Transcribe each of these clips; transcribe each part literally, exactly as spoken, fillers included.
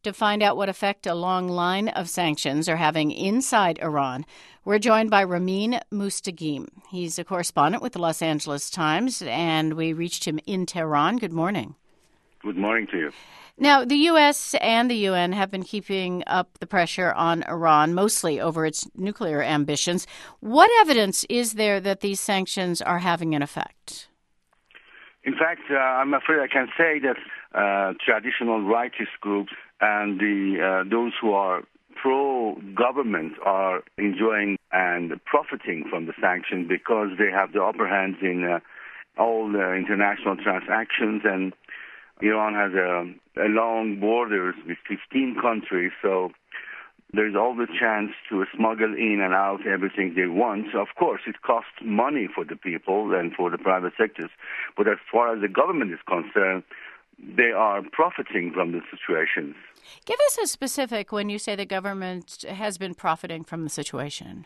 To find out what effect a long line of sanctions are having inside Iran, we're joined by Ramin Moustaguim. He's a correspondent with the Los Angeles Times, and we reached him in Tehran. Good morning. Good morning to you. Now, the U S and the U N have been keeping up the pressure on Iran, mostly over its nuclear ambitions. What evidence is there that these sanctions are having an effect? In fact, uh, I'm afraid I can say that uh, traditional rightist groups and the uh, those who are pro-government are enjoying and profiting from the sanctions because they have the upper hand in uh, all the international transactions, and Iran has a, a long borders with fifteen countries, so there's all the chance to smuggle in and out everything they want. Of course, it costs money for the people and for the private sectors, but as far as the government is concerned, they are profiting from the situations. Give us a specific when you say the government has been profiting from the situation.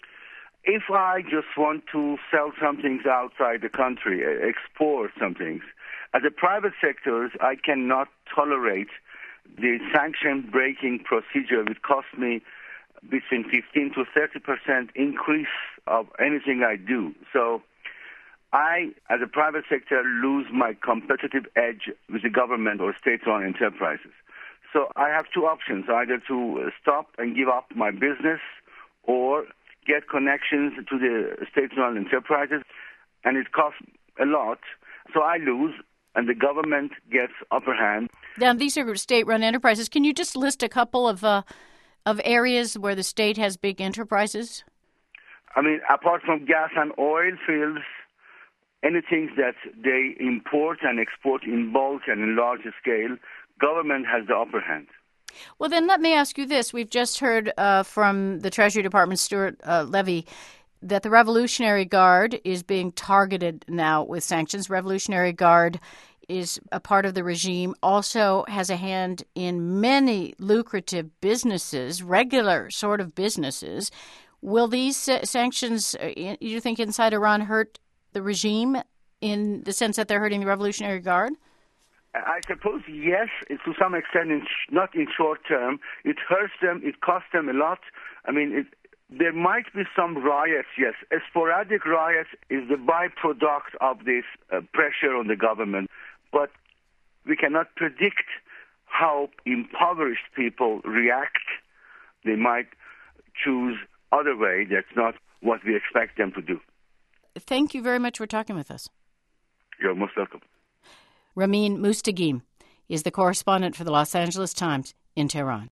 If I just want to sell some things outside the country, export some things, as a private sector, I cannot tolerate the sanction-breaking procedure which cost me between fifteen to thirty percent increase of anything I do. So I, as a private sector, lose my competitive edge with the government or state-run enterprises. So I have two options, either to stop and give up my business or get connections to the state-run enterprises, and it costs a lot. So I lose, and the government gets upper hand. Now, these are state-run enterprises. Can you just list a couple of uh, of areas where the state has big enterprises? I mean, apart from gas and oil fields, anything that they import and export in bulk and in large scale, government has the upper hand. Well, then let me ask you this. We've just heard uh, from the Treasury Department, Stuart uh, Levy, that the Revolutionary Guard is being targeted now with sanctions. Revolutionary Guard is a part of the regime, also has a hand in many lucrative businesses, regular sort of businesses. Will these uh, sanctions, uh, you think, inside Iran hurt the regime in the sense that they're hurting the Revolutionary Guard? I suppose, yes, to some extent, in sh- not in short term. It hurts them, it costs them a lot. I mean, it, there might be some riots, yes. A sporadic riot is the byproduct of this uh, pressure on the government. But we cannot predict how impoverished people react. They might choose other way. That's not what we expect them to do. Thank you very much for talking with us. You're most welcome. Ramin Moustaguim is the correspondent for the Los Angeles Times in Tehran.